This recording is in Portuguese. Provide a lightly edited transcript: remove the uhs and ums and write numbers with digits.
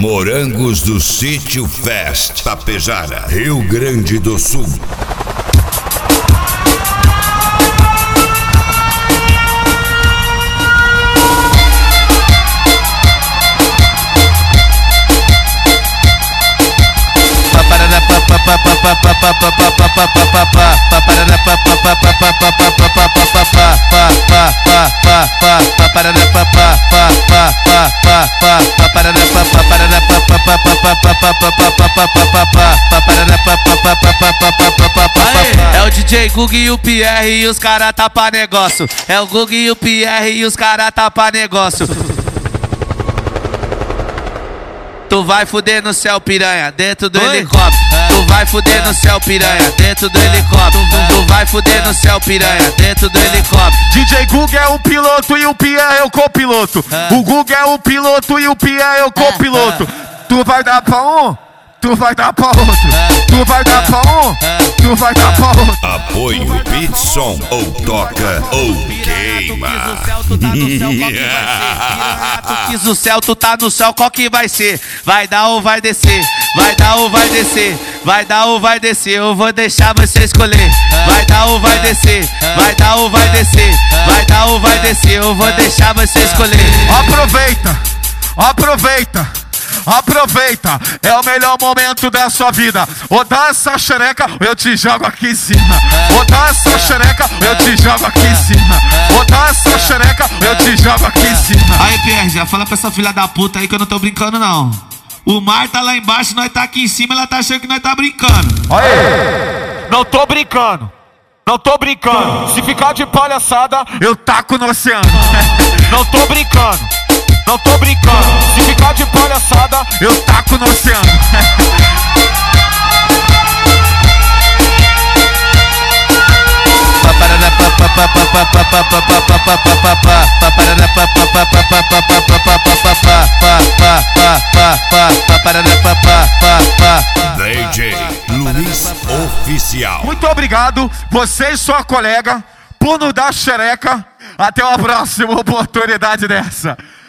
Morangos do Sítio Fest, Tapejara, Rio Grande do Sul. É o DJ Gug e o Pierre e os cara tá pra negócio. É o Gug e o Pierre e os cara tá pra negócio. Tu vai fuder no céu, piranha, dentro do helicóptero. Tu vai fuder no céu, piranha, dentro do helicóptero. Tu vai fuder no céu, piranha, dentro do helicóptero. DJ Gug é o piloto e o Pierre é o copiloto. O Gug é o piloto e o Pierre é o copiloto. Tu vai dar pra um, tu vai dar pra outro. Tu vai dar pra um, tu vai dar pra outro. Apoio Pitson, ou toca ou queima. Tu quis o céu, tu tá no céu, qual que vai ser? Vai dar ou vai descer? Vai dar ou vai descer? Vai dar ou vai descer? Eu vou deixar você escolher. Vai dar ou vai descer? Vai dar ou vai descer? Vai dar ou vai descer? Eu vou deixar você escolher. Aproveita, aproveita. Aproveita, é o melhor momento da sua vida. Ou dá essa xereca, eu te jogo aqui em cima. Ou dá essa xereca, eu te jogo aqui em cima. Ou dá essa xereca, eu te jogo aqui em cima. Aí, Pierre, já fala pra essa filha da puta aí que eu não tô brincando, não. O mar tá lá embaixo, nós tá aqui em cima, ela tá achando que nós tá brincando. Aí, não tô brincando. Não tô brincando. Se ficar de palhaçada, eu taco no oceano. Não tô brincando. Não tô brincando, se ficar de palhaçada, eu taco no oceano. DJ Luiz Oficial. Muito obrigado, você e sua colega, por nos dar xereca. Até uma próxima oportunidade dessa.